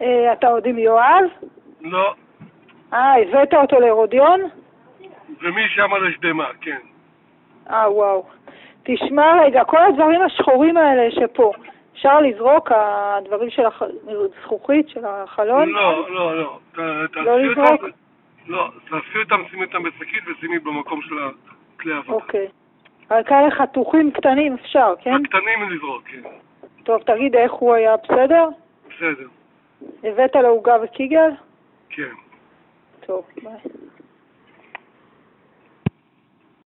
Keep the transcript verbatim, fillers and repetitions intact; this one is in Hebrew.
אה, אתה עוד עם יואב? לא. אה, הבאת אותו להרודיון? ומשם על השדמה, כן. אה, וואו. תשמע רגע, כל הדברים השחורים האלה שפה, אפשר לזרוק, הדברים של הזכוכית, של החלון? לא, לא, לא. ת, לא לזרוק? אותם, לא, תעשי אותם, שימי אותם בשקית ושימי במקום של הכלי עבודה. אוקיי. רק כאלה חתוכים קטנים אפשר, כן? הקטנים לזרוק, כן. טוב, תגיד איך הוא היה, בסדר? בסדר. הבאת לו עוגה וקיגל? כן. טוב, ביי.